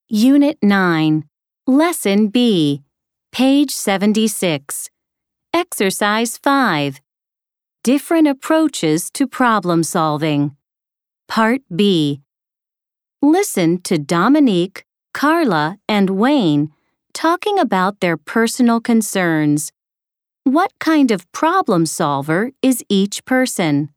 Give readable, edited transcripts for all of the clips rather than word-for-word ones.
Unit 9, Lesson B, page 76. Exercise 5. Different approaches to problem solving. Part B. Listen to Dominique, Carla, and Wayne talking about their personal concerns. What kind of problem solver is each person?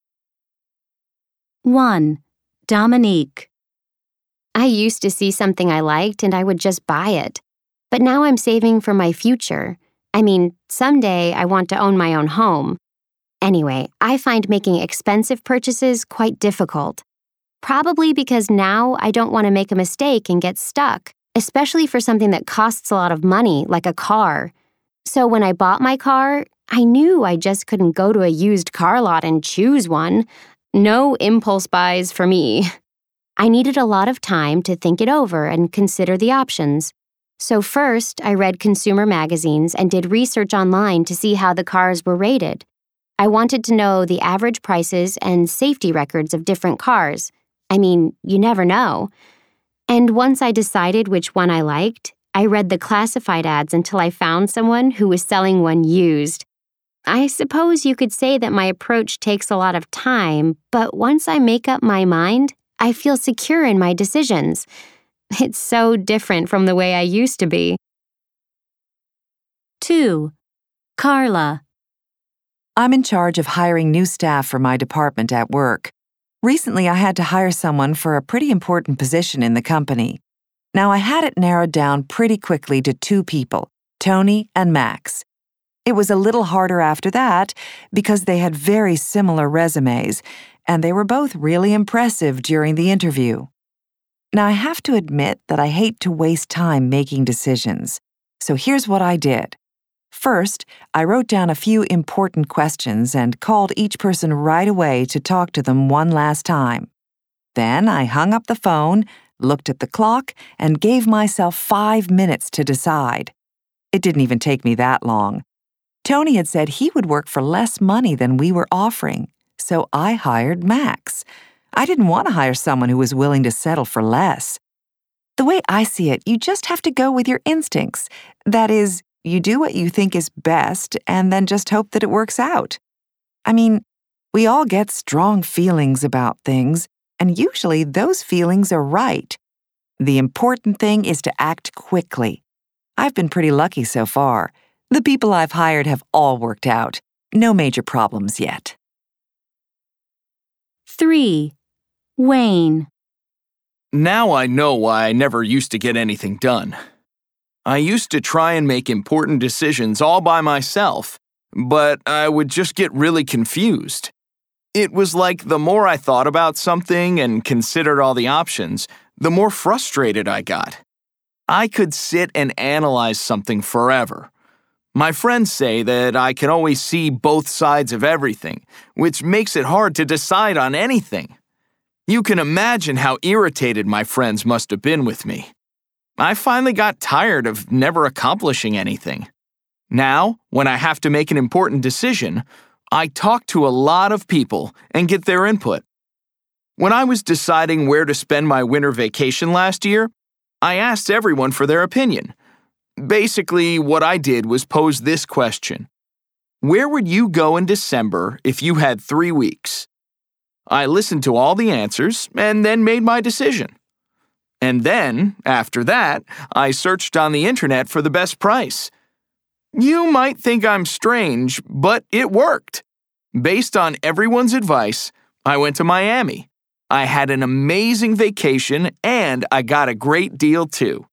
1. Dominique. I used to see something I liked and I would just buy it. But now I'm saving for my future. Someday I want to own my own home. Anyway, I find making expensive purchases quite difficult. Probably because now I don't want to make a mistake and get stuck, especially for something that costs a lot of money, like a car. So when I bought my car, I knew I just couldn't go to a used car lot and choose one. No impulse buys for me. I needed a lot of time to think it over and consider the options. So first, I read consumer magazines and did research online to see how the cars were rated. I wanted to know the average prices and safety records of different cars. You never know. And once I decided which one I liked, I read the classified ads until I found someone who was selling one used. I suppose you could say that my approach takes a lot of time, but once I make up my mind, I feel secure in my decisions. It's so different from the way I used to be. 2. Carla. I'm in charge of hiring new staff for my department at work. Recently, I had to hire someone for a pretty important position in the company. Now, I had it narrowed down pretty quickly to 2 people, Tony and Max. It was a little harder after that because they had very similar resumes, and they were both really impressive during the interview. Now, I have to admit that I hate to waste time making decisions, so here's what I did. First, I wrote down a few important questions and called each person right away to talk to them one last time. Then I hung up the phone, looked at the clock, and gave myself 5 minutes to decide. It didn't even take me that long. Tony had said he would work for less money than we were offering, so I hired Max. I didn't want to hire someone who was willing to settle for less. The way I see it, you just have to go with your instincts. That is, you do what you think is best and then just hope that it works out. We all get strong feelings about things, and usually those feelings are right. The important thing is to act quickly. I've been pretty lucky so far. The people I've hired have all worked out. No major problems yet. 3. Wayne. Now I know why I never used to get anything done. I used to try and make important decisions all by myself, but I would just get really confused. It was like the more I thought about something and considered all the options, the more frustrated I got. I could sit and analyze something forever. My friends say that I can always see both sides of everything, which makes it hard to decide on anything. You can imagine how irritated my friends must have been with me. I finally got tired of never accomplishing anything. Now, when I have to make an important decision, I talk to a lot of people and get their input. When I was deciding where to spend my winter vacation last year, I asked everyone for their opinion. Basically, what I did was pose this question. Where would you go in December if you had 3 weeks? I listened to all the answers and then made my decision. And then, after that, I searched on the internet for the best price. You might think I'm strange, but it worked. Based on everyone's advice, I went to Miami. I had an amazing vacation and I got a great deal too.